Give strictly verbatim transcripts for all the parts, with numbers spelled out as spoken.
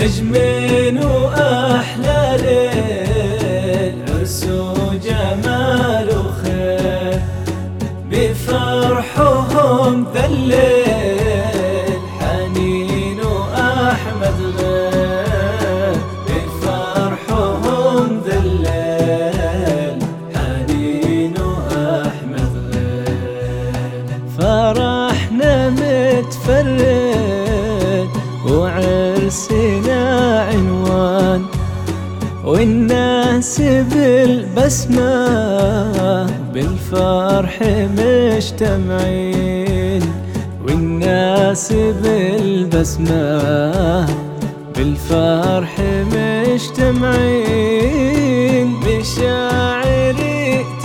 نجمين وأحلى ليل، عرس وجمال وخير، بفرحهم ذا الليل حنين وأحمد غير، بفرحهم ذا الليل حنين وأحمد غير. فرحنا متفرد وعرسنا عنوان، والناس بالبسمة بالفرح مجتمعين، والناس بالبسمة بالفرح مجتمعين. مشاعري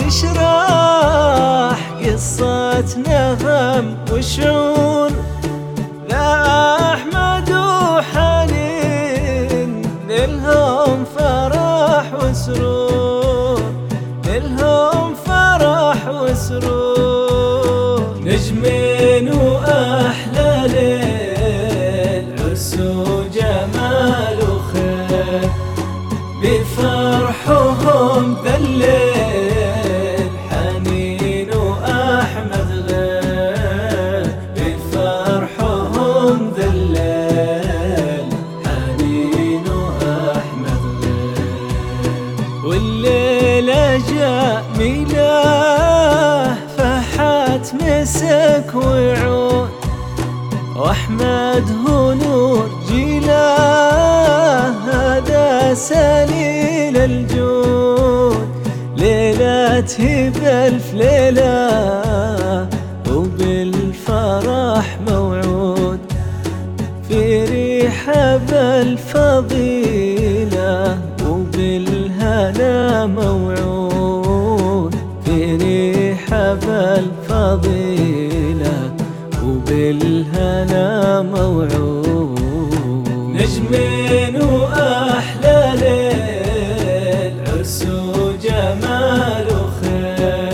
تشرح قصة نغم وشعور، لا أحمد وحنين نلهم فرح وسرور، نلهم فرح وسرور. نجمين وأحلى ليل، عرس وجمال وخير، بفرحهم ذا الليل حنين وأحمد غير، بفرحهم ذا الليل حنين وأحمد غير. والليلة جاء ميلاه فحت مسك وعود، وأحمد هو نور جيلاه هذا سليل الجود. ليلته بألف ليلة وبالفرح موعود، في ريحة بالفضيلة وبالهنا موعود، في ريحة بالفضيلة وبالهنا موعود. نجمين وأحلى ليل، عرس وجمال وخير،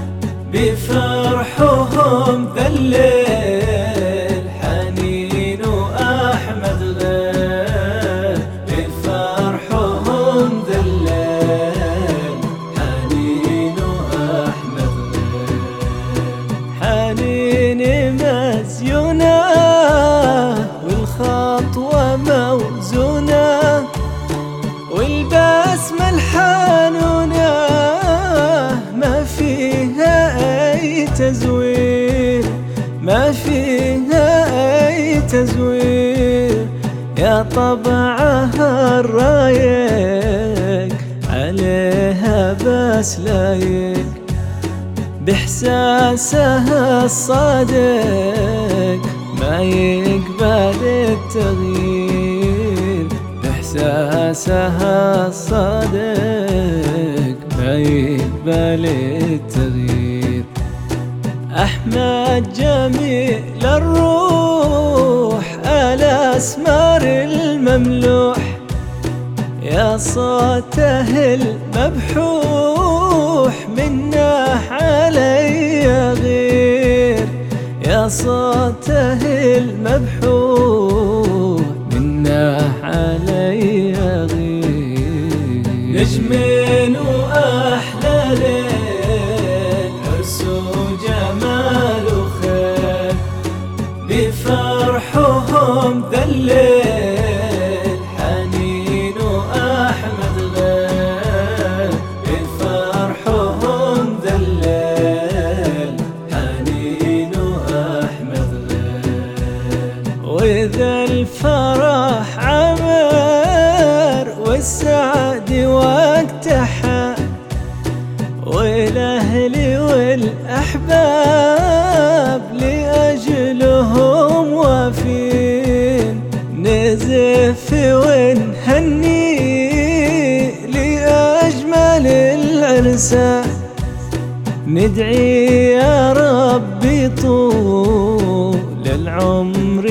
بفرحهم ذا الليل حنين وأحمد غير، بفرحهم ذا الليل حنين وأحمد غير. حنين مزيونة والخطوة موزونة، والبسمة الحانونة ما فيها أي تزوير، ما فيها أي تزوير. يا طبعها الرايق عليها بس لايق، بإحساسها الصادق ما يقبل التغيير، بإحساسها الصادق ما يقبل التغيير. أحمد جميل الروح الأسمار المملوح، يا صوته المبحوح منه علي غير، يا صوته المبحوح منه علي غير. نجمين وأحلى ليل، عرس وجمال وخير، بفرحهم ذا الليل حنين وأحمد غير، بفرحهم ذا الليل حنين وأحمد غير. وإذا الفرح عمر والسعد وقتها، والأهل والأحباب لأجلهم وافين، نزف ونهني لأجمل العرسان، ندعي يا ربي طول العمر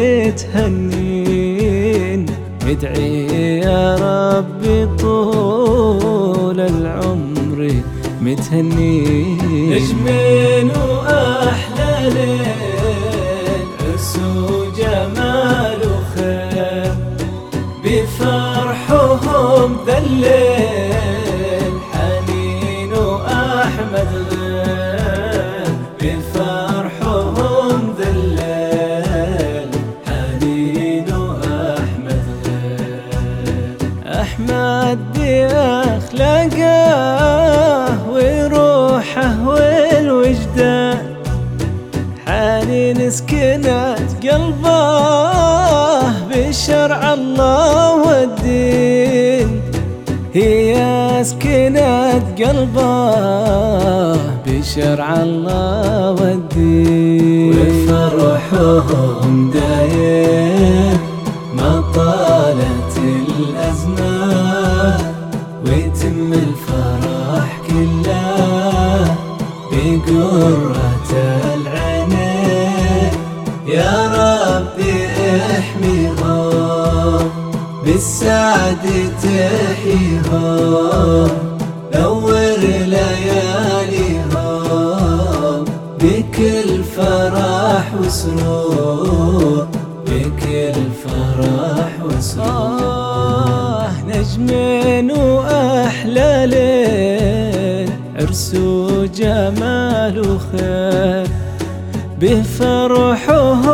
متهنين، ندعي يا ربي طول العمر متهنين. نجمين وأحلى ليل، عرس وجمال وخير، سكنت قلبه بشرع الله والدين، هي سكنت قلبه بشرع الله والدين. وفرحهم دايم ما طالت الأزمان، ويتم الفرح كله بقرة العينين. يا ربي احميهم بالسعد تحيهم، نور لياليهم بكل فرح وسرور، بكل فرح وسرور. آه نجمين وأحلى ليل، عرس وجمال وخير، بفرحهم